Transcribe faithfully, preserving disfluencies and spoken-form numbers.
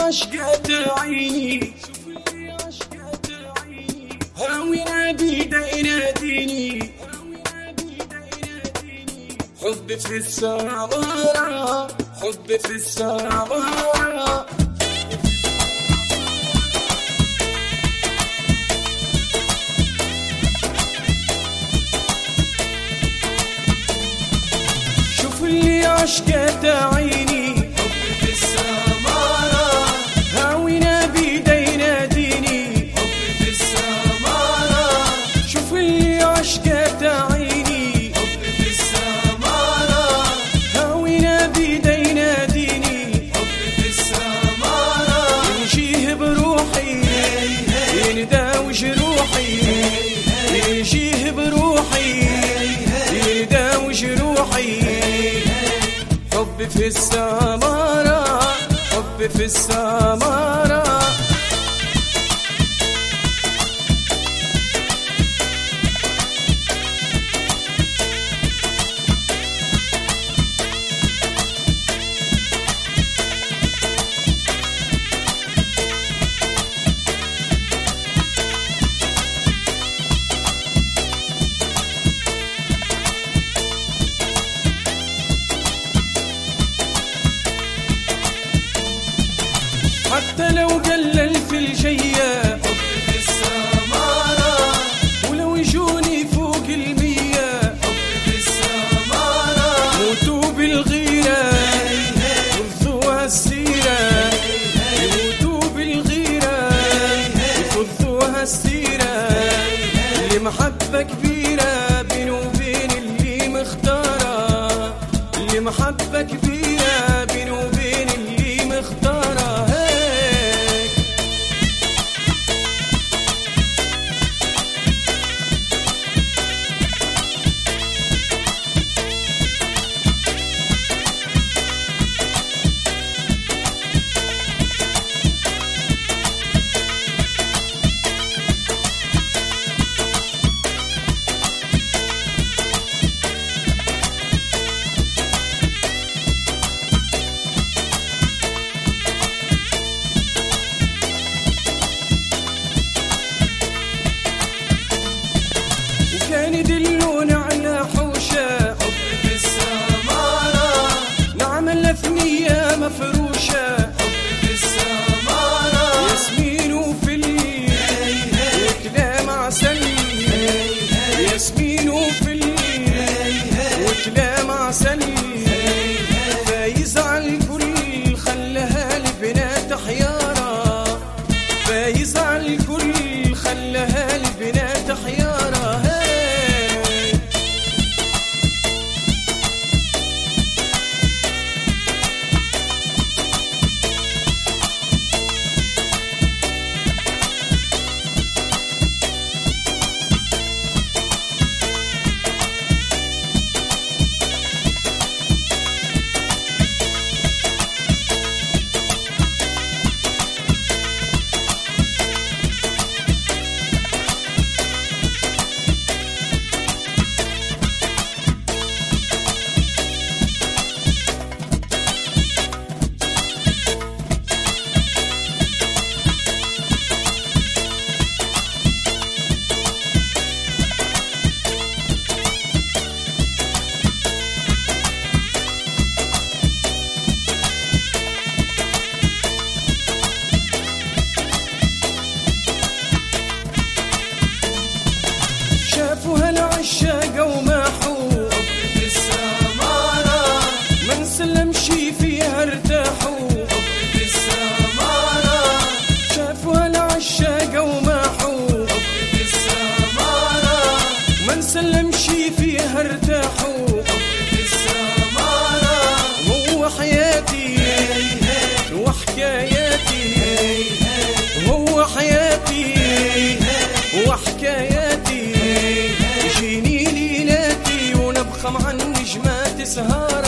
عشقت عيني هاوينا بيدا يناديني حب في السماء حب في السماء شوف اللي عشقت عيني حب في السماء هاوينا بيدا يناديني حب في السماء شوف اللي عشقت عيني حب في السماء هاوينا بيدا يناديني حب في السماء يجيه بروحي ينداوي جروحي يجيه بروحي ينداوي جروحي حب في السماء حب في السماء حتى لو قلل في الجية حب في السماء ولو يجوني فوق المية حب في السماء موتوا بالغيرة يفضوها السيرة يموتوا بالغيرة يفضوها السيرة اللي محبة كبيرة بيني وبين اللي مختارة اللي محبة كبيرة بيني وبين اللي مختارة هيك كان يدلون على حوشة حب في السماء نعمل ثنية مفروشة حب في السماء ياسمين وفل وكلام عسل ياسمين وفل وكلام عسل فايز على الكل خلها البنات حيارة فايز على الكل خلها البنات حيارة هي شافوا هالعشاق وماحوا حب في السماء من سلم شي فيها ارتاحوا حب في السماء شافوا هالعشاق وماحوا حب في السماء من سلم شي فيها ارتاحوا حب في السماء هو حياتي وحكاياتي هو حياتي وحكاياتي جيني ليلاتي ونبخم عن نجمات سهارة